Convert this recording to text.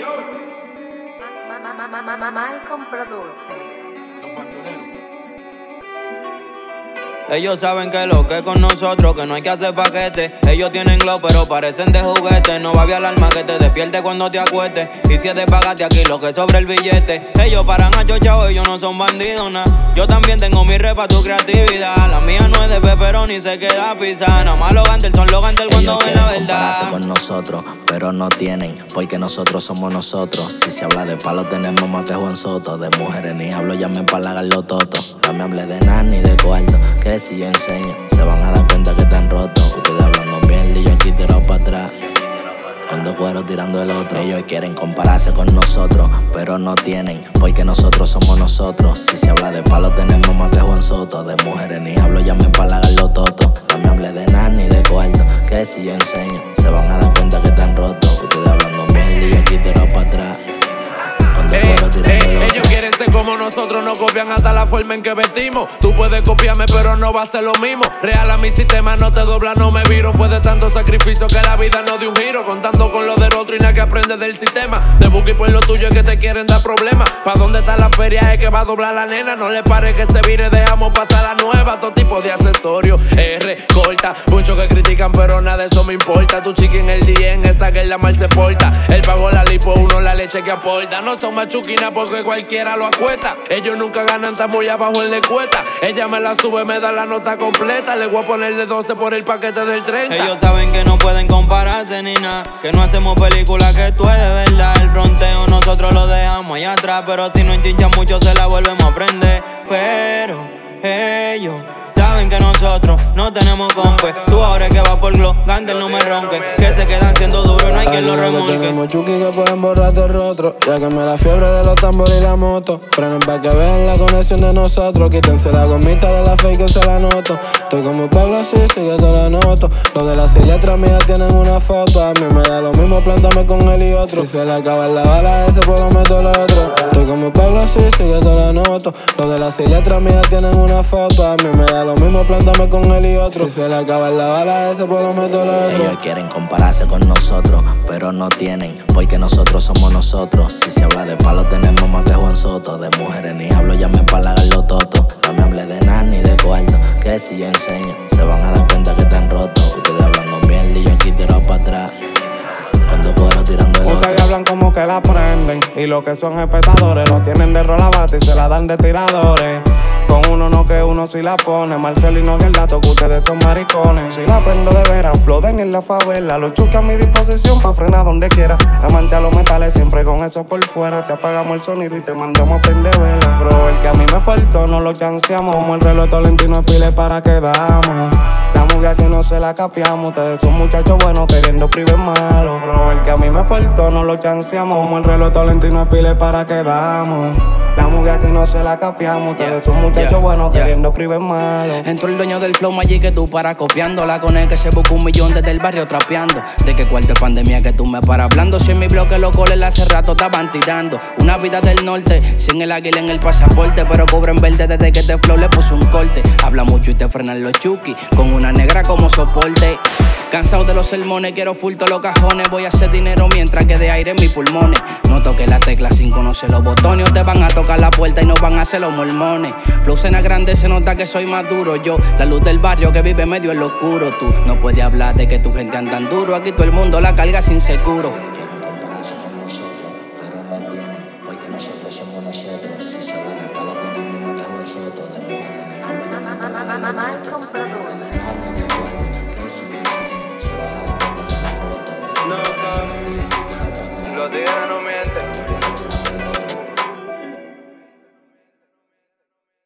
Malcolm produce. Ellos saben que lo que con nosotros, que no hay que hacer paquete. Ellos tienen glow pero parecen de juguete. No va a vialar más que te despierte cuando te acuestes. Y si es de pagarte aquí lo que sobre el billete. Ellos paran achochados, ellos no son bandidos, nah. Yo también tengo mi repa, tu creatividad. La mía no es de pepperoni, se queda pizza. Nada más los gantel son los gantel cuando ven la verdad. Compararse con nosotros, pero no tienen, porque nosotros somos nosotros. Si se habla de palo tenemos más que Juan Soto. De mujeres ni hablo, ya me empalagan los totos. No me hablé de nada ni de cuarto, que si yo enseño, se van a dar cuenta que están rotos. Ustedes hablando mierda y yo aquí tirado para atrás, con dos cueros tirando el otro. Ellos quieren compararse con nosotros, pero no tienen, porque nosotros somos nosotros. Si se habla de palo tenemos más que Juan Soto. De mujeres ni hablo, ya me empalagan los totos. No me hablé de nada ni de cuarto, que si yo enseño, se van a dar cuenta que están rotos. Ustedes hablando mierda y yo aquí tirado para atrás, con dos cueros tirando el otro. Ellos quieren ser como nosotros, nos copian hasta la forma en que vestimos. Tú puedes copiarme, pero no va a ser lo mismo. Real a mi sistema, no te dobla, no me viro. Fue de tanto sacrificio que la vida no dio un giro. Contando con lo del otro y nada que aprendes del sistema. Te busques por lo tuyo es que te quieren dar problemas. ¿Pa' dónde está la feria? Es que va a doblar la nena. No le pare que se vire, dejamos pasar la nueva. Todo tipo de accesorios, corta. Muchos que critican, pero nada de eso me importa. Tu chiqui en el día, en esa que la mal se porta. Él pagó la lipo, uno la leche que aporta. No son machuquinas porque cualquiera lo acuesta. Ellos nunca ganan, están muy abajo en la cuesta. Ella me la sube, me da la nota completa. Le voy a poner de 12 por el paquete del 30. Ellos saben que no pueden compararse ni nada, que no hacemos películas, que tú es de verdad. El fronteo nosotros lo dejamos allá atrás, pero si no enchinchan mucho se la volvemos a prender. Pero ellos saben que nosotros no tenemos compe. Tú ahora que vas por glow, Gandel no me ronque, que se quedan siendo duros y no hay quien lo remolque. Tenemos chuki que pueden borrarte el rostro, ya que me la fiebre de los tambores y la moto. Frenen pa' que vean la conexión de nosotros. Quítense la gomita de la fake que se la noto. Estoy como Pablo así, sigue te la noto. Los de las 6 letras mías tienen una foto. A mí me da lo mismo, plántame con él y otro. Si se le acaba la bala, ese pues lo meto el otro. Estoy como Pablo así, sigue te la noto. Los de las 6 letras mías tienen una foto. A mí me da lo mismo, plántame con él y otro. Si se le acaba la bala, ese pues lo meto el otro. Ellos quieren compararse con nosotros, pero no tienen, porque nosotros somos nosotros. Si se habla de palo tenemos más que Juan Soto. De mujeres ni hablo, ya me empalagan los totos. No me hablé de nada ni de cuarto, que si yo enseño, se van a dar cuenta que están rotos. Ustedes hablando mierda y yo aquí tirado para atrás, con dos cueros tirando el otro. Ustedes hablan como que la prenden, y los que son espectadores lo tienen de rolabate y se la dan de tiradores. Con uno no, que uno si la pone. Marcelino en el dato que ustedes son maricones. Si la prendo de veras, floden en la favela. Los chuques a mi disposición pa' frenar donde quiera. Amante a los metales, siempre con eso por fuera. Te apagamos el sonido y te mandamos a prender vela. Bro, el que a mí me faltó no lo chanceamos. Como el reloj de Tolentino es pile para que damos. La movida que no se la capiamos. Ustedes son muchachos buenos queriendo privar malo. Bro, el que a mí me faltó no lo chanceamos. Como el reloj de Tolentino es pile para que damos. La movida que no se la capiamos. Ustedes son muchachos buenos queriendo privar malo. Entró el dueño del flow Magic que tú para copiándola. Con el que se busca 1 millón desde el barrio trapeando. De que cuarto de pandemia que tú me paras hablando. Si en mi bloque los goles hace rato estaban tirando. Una vida del norte, sin el águila en el pasaporte. Pero cobran verde desde que este flow le puso un corte. Habla mucho y te frenan los chuki, con una negra como soporte. Cansado de los sermones, quiero full todos los cajones. Voy a hacer dinero mientras quede aire en mis pulmones. No toque la tecla sin conocer los botones. Te van a tocar la puerta y no van a hacer los mormones. Flow cena grande, se nota que soy más duro. Yo, la luz del barrio que vive medio en lo oscuro. Tú no puedes hablar de que tu gente anda tan duro. Aquí todo el mundo la carga sin seguro. Quieren compararse con nosotros, pero no tienen, porque nosotros somos nosotros. Si se habla de palo tenemos más que Juan Soto. De mujeres ni hablo, ya me empalagan los totos. Malcolm produce. Los tigres no me